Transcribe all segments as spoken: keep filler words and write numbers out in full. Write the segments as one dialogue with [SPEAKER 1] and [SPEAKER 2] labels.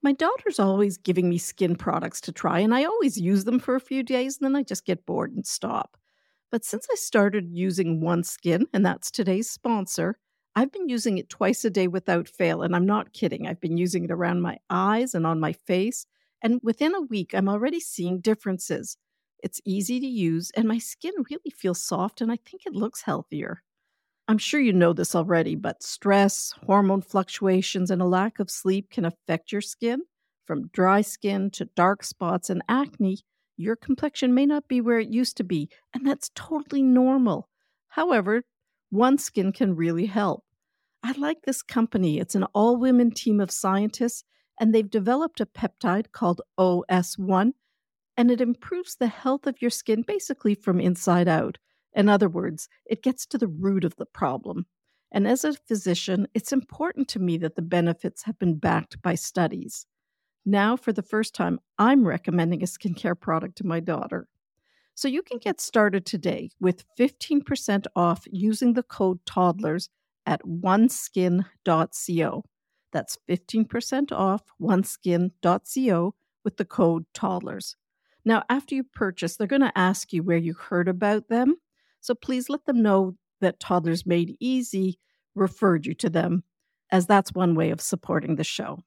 [SPEAKER 1] My daughter's always giving me skin products to try, and I always use them for a few days, and then I just get bored and stop. But since I started using OneSkin, and that's today's sponsor, I've been using it twice a day without fail, and I'm not kidding. I've been using it around my eyes and on my face, and within a week, I'm already seeing differences. It's easy to use, and my skin really feels soft, and I think it looks healthier. I'm sure you know this already, but stress, hormone fluctuations, and a lack of sleep can affect your skin. From dry skin to dark spots and acne, your complexion may not be where it used to be, and that's totally normal. However, OneSkin can really help. I like this company. It's an all-women team of scientists, and they've developed a peptide called O S one, and it improves the health of your skin basically from inside out. In other words, it gets to the root of the problem. And as a physician, it's important to me that the benefits have been backed by studies. Now, for the first time, I'm recommending a skincare product to my daughter. So you can get started today with fifteen percent off using the code TODDLERS at oneskin dot co. That's fifteen percent off oneskin dot co with the code TODDLERS. Now, after you purchase, they're going to ask you where you heard about them. So please let them know that Toddlers Made Easy referred you to them, as that's one way of supporting the show.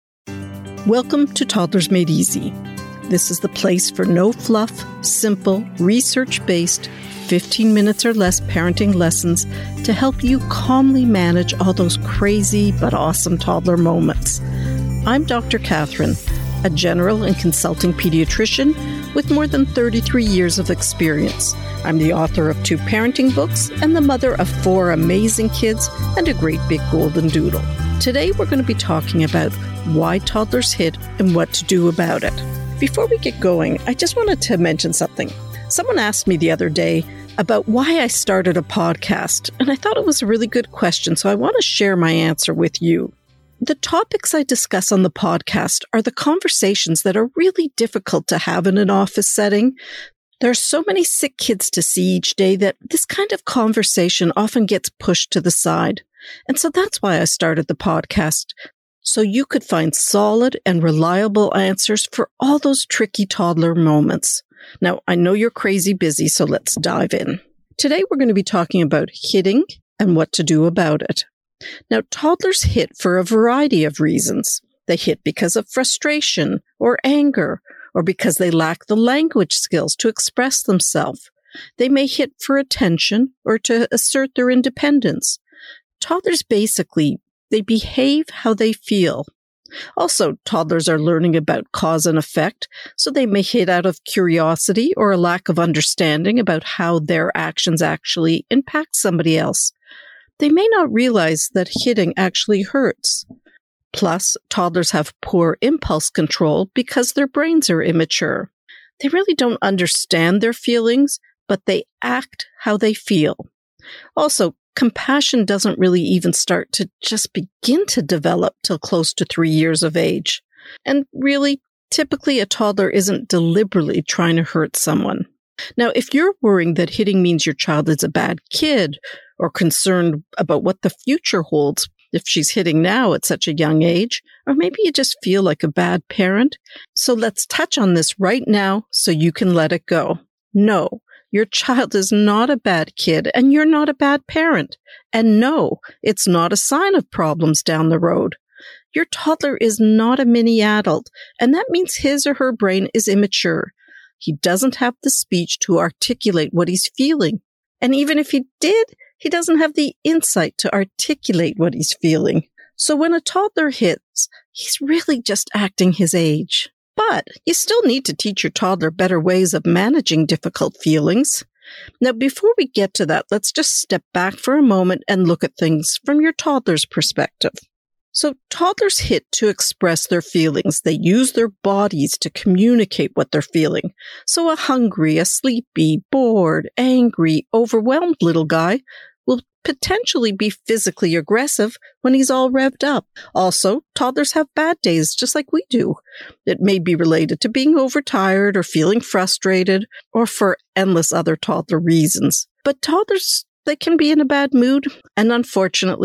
[SPEAKER 1] Welcome to Toddlers Made Easy. This is the place for no fluff, simple, research-based, fifteen minutes or less parenting lessons to help you calmly manage all those crazy but awesome toddler moments. I'm Doctor Catherine, a general and consulting pediatrician with more than thirty-three years of experience. I'm the author of two parenting books and the mother of four amazing kids and a great big golden doodle. Today we're going to be talking about why toddlers hit and what to do about it. Before we get going, I just wanted to mention something. Someone asked me the other day about why I started a podcast, and I thought it was a really good question, so I want to share my answer with you. The topics I discuss on the podcast are the conversations that are really difficult to have in an office setting. There are so many sick kids to see each day that this kind of conversation often gets pushed to the side. And so that's why I started the podcast, so you could find solid and reliable answers for all those tricky toddler moments. Now, I know you're crazy busy, so let's dive in. Today, we're going to be talking about hitting and what to do about it. Now, toddlers hit for a variety of reasons. They hit because of frustration or anger, or because they lack the language skills to express themselves. They may hit for attention or to assert their independence. Toddlers basically, they behave how they feel. Also, toddlers are learning about cause and effect, so they may hit out of curiosity or a lack of understanding about how their actions actually impact somebody else. They may not realize that hitting actually hurts. Plus, toddlers have poor impulse control because their brains are immature. They really don't understand their feelings, but they act how they feel. Also, compassion doesn't really even start to just begin to develop till close to three years of age. And really, typically a toddler isn't deliberately trying to hurt someone. Now, if you're worrying that hitting means your child is a bad kid or concerned about what the future holds if she's hitting now at such a young age, or maybe you just feel like a bad parent, so let's touch on this right now so you can let it go. No, your child is not a bad kid and you're not a bad parent. And no, it's not a sign of problems down the road. Your toddler is not a mini adult, and that means his or her brain is immature. He doesn't have the speech to articulate what he's feeling. And even if he did, he doesn't have the insight to articulate what he's feeling. So when a toddler hits, he's really just acting his age. But you still need to teach your toddler better ways of managing difficult feelings. Now, before we get to that, let's just step back for a moment and look at things from your toddler's perspective. So toddlers hit to express their feelings. They use their bodies to communicate what they're feeling. So a hungry, a sleepy, bored, angry, overwhelmed little guy will potentially be physically aggressive when he's all revved up. Also, toddlers have bad days just like we do. It may be related to being overtired or feeling frustrated or for endless other toddler reasons. But toddlers, they can be in a bad mood, and unfortunately,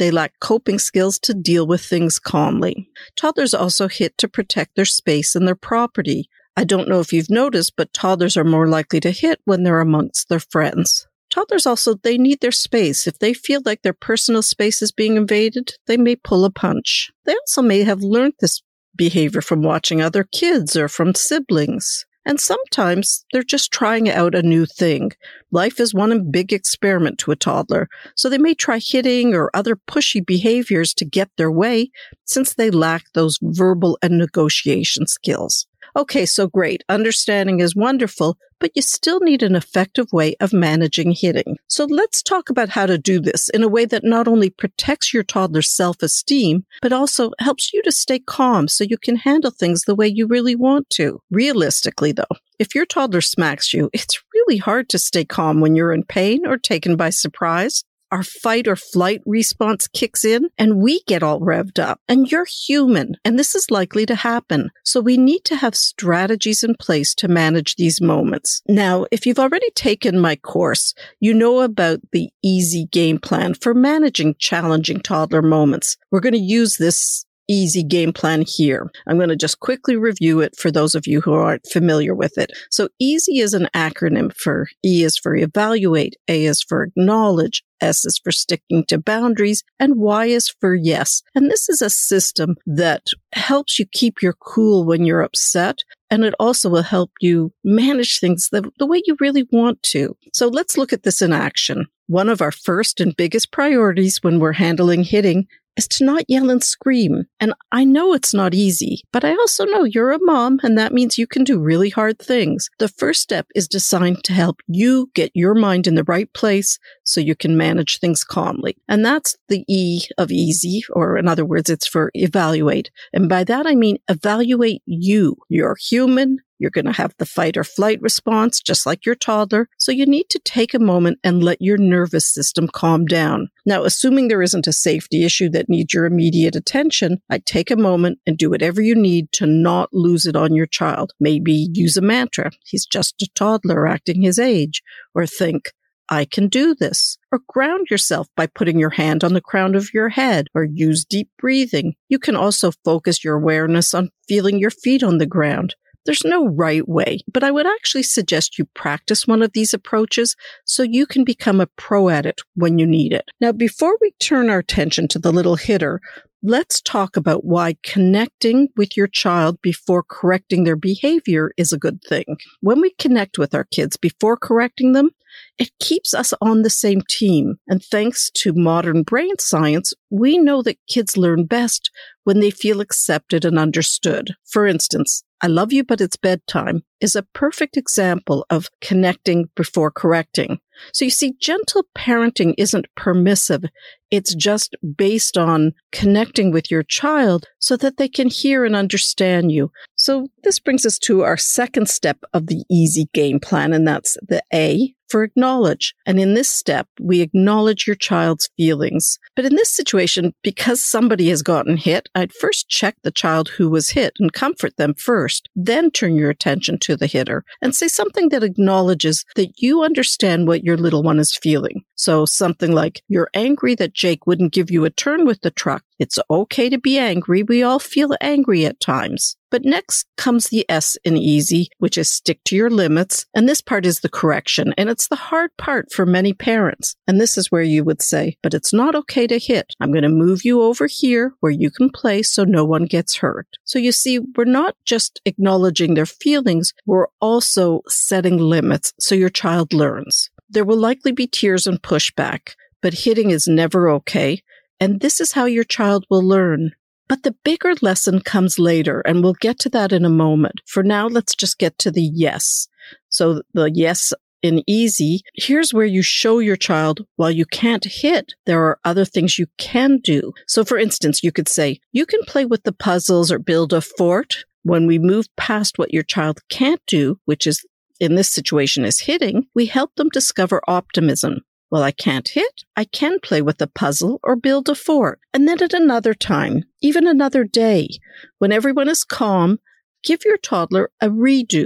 [SPEAKER 1] they lack coping skills to deal with things calmly. Toddlers also hit to protect their space and their property. I don't know if you've noticed, but toddlers are more likely to hit when they're amongst their friends. Toddlers also, they need their space. If they feel like their personal space is being invaded, they may pull a punch. They also may have learned this behavior from watching other kids or from siblings. And sometimes they're just trying out a new thing. Life is one big experiment to a toddler, so they may try hitting or other pushy behaviors to get their way since they lack those verbal and negotiation skills. Okay, so great. Understanding is wonderful, but you still need an effective way of managing hitting. So let's talk about how to do this in a way that not only protects your toddler's self-esteem, but also helps you to stay calm so you can handle things the way you really want to. Realistically, though, if your toddler smacks you, it's really hard to stay calm when you're in pain or taken by surprise. Our fight or flight response kicks in and we get all revved up. And you're human, and this is likely to happen. So we need to have strategies in place to manage these moments. Now, if you've already taken my course, you know about the EASY game plan for managing challenging toddler moments. We're going to use this EASY game plan here. I'm going to just quickly review it for those of you who aren't familiar with it. So EASY is an acronym for E is for evaluate, A is for acknowledge, S is for sticking to boundaries, and Y is for yes. And this is a system that helps you keep your cool when you're upset, and it also will help you manage things the, the way you really want to. So let's look at this in action. One of our first and biggest priorities when we're handling hitting is to not yell and scream. And I know it's not easy, but I also know you're a mom, and that means you can do really hard things. The first step is designed to help you get your mind in the right place so you can manage things calmly. And that's the E of EASY, or in other words, it's for evaluate. And by that, I mean evaluate you. You're human. You're going to have the fight or flight response, just like your toddler. So you need to take a moment and let your nervous system calm down. Now, assuming there isn't a safety issue that needs your immediate attention, I'd take a moment and do whatever you need to not lose it on your child. Maybe use a mantra. He's just a toddler acting his age. Or think, I can do this. Or ground yourself by putting your hand on the crown of your head, or use deep breathing. You can also focus your awareness on feeling your feet on the ground. There's no right way, but I would actually suggest you practice one of these approaches so you can become a pro at it when you need it. Now, before we turn our attention to the little hitter, let's talk about why connecting with your child before correcting their behavior is a good thing. When we connect with our kids before correcting them, it keeps us on the same team. And thanks to modern brain science, we know that kids learn best when they feel accepted and understood. For instance, I love you, but it's bedtime is a perfect example of connecting before correcting. So you see, gentle parenting isn't permissive. It's just based on connecting with your child so that they can hear and understand you. So this brings us to our second step of the EASY game plan, and that's the A for acknowledge. And in this step, we acknowledge your child's feelings. But in this situation, because somebody has gotten hit, I'd first check the child who was hit and comfort them first. Then turn your attention to the hitter and say something that acknowledges that you understand what your little one is feeling. So something like, you're angry that Jake wouldn't give you a turn with the truck. It's okay to be angry. We all feel angry at times. But next comes the S in EASY, which is stick to your limits. And this part is the correction. And it's the hard part for many parents. And this is where you would say, but it's not okay to hit. I'm going to move you over here where you can play so no one gets hurt. So you see, we're not just acknowledging their feelings. We're also setting limits so your child learns. There will likely be tears and pushback, but hitting is never okay. And this is how your child will learn. But the bigger lesson comes later, and we'll get to that in a moment. For now, let's just get to the yes. So the yes in EASY, here's where you show your child, while you can't hit, there are other things you can do. So for instance, you could say, you can play with the puzzles or build a fort. When we move past what your child can't do, which is in this situation is hitting, we help them discover optimism. Well, I can't hit. I can play with a puzzle or build a fort. And then at another time, even another day, when everyone is calm, give your toddler a redo.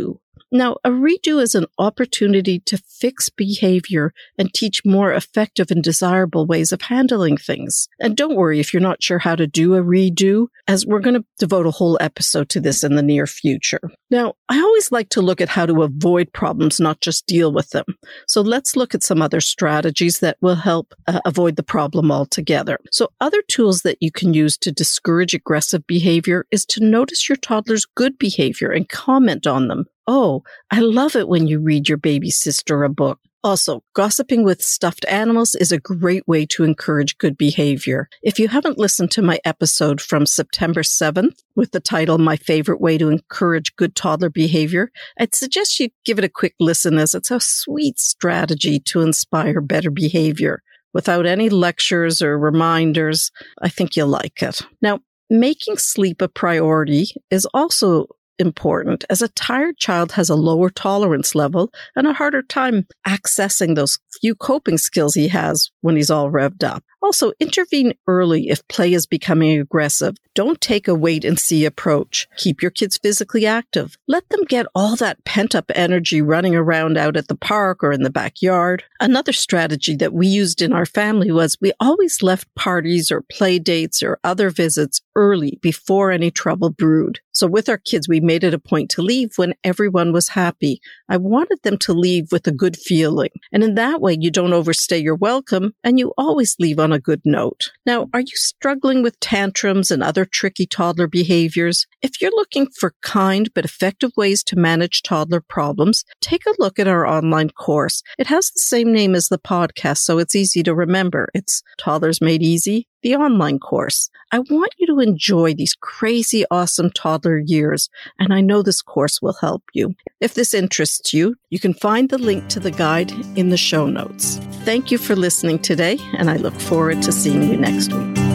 [SPEAKER 1] Now, a redo is an opportunity to fix behavior and teach more effective and desirable ways of handling things. And don't worry if you're not sure how to do a redo, as we're going to devote a whole episode to this in the near future. Now, I always like to look at how to avoid problems, not just deal with them. So let's look at some other strategies that will help uh, avoid the problem altogether. So other tools that you can use to discourage aggressive behavior is to notice your toddler's good behavior and comment on them. Oh, I love it when you read your baby sister a book. Also, gossiping with stuffed animals is a great way to encourage good behavior. If you haven't listened to my episode from September seventh with the title, My Favorite Way to Encourage Good Toddler Behavior, I'd suggest you give it a quick listen as it's a sweet strategy to inspire better behavior. Without any lectures or reminders, I think you'll like it. Now, making sleep a priority is also important, as a tired child has a lower tolerance level and a harder time accessing those few coping skills he has when he's all revved up. Also, intervene early if play is becoming aggressive. Don't take a wait-and-see approach. Keep your kids physically active. Let them get all that pent-up energy running around out at the park or in the backyard. Another strategy that we used in our family was we always left parties or play dates or other visits early before any trouble brewed. So with our kids, we made it a point to leave when everyone was happy. I wanted them to leave with a good feeling. And in that way, you don't overstay your welcome and you always leave on a good note. Now, are you struggling with tantrums and other tricky toddler behaviors? If you're looking for kind but effective ways to manage toddler problems, take a look at our online course. It has the same name as the podcast, so it's easy to remember. It's Toddlers Made Easy, the online course. I want you to enjoy these crazy, awesome toddler years, and I know this course will help you. If this interests you, you can find the link to the guide in the show notes. Thank you for listening today, and I look forward to seeing you next week.